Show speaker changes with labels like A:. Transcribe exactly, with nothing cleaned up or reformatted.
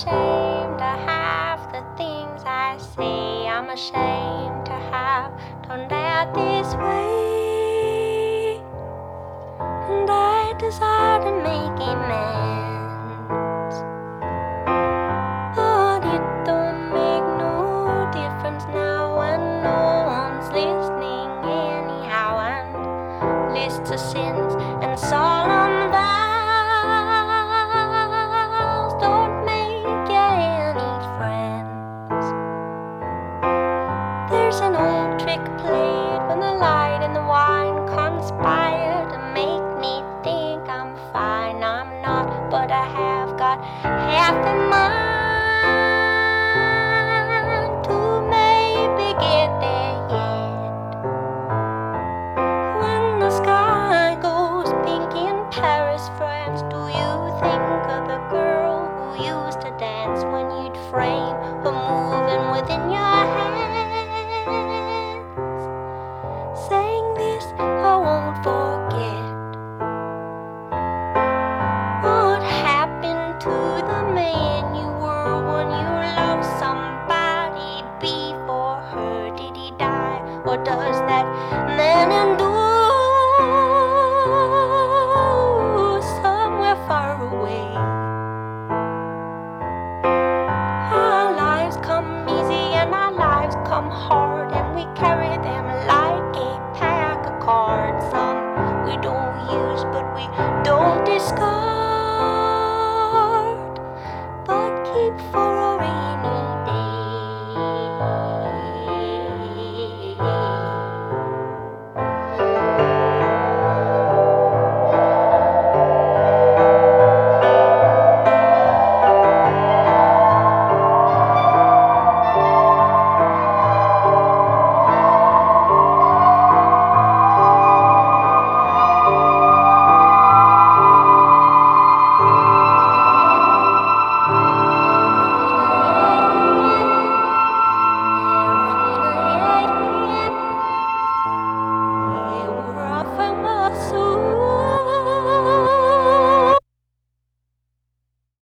A: ashamed to have the things I say I'm ashamed to have turned out this way. And I desire to make amends, but it don't make no difference now, and no one's listening anyhow. And lists of sins and sorrows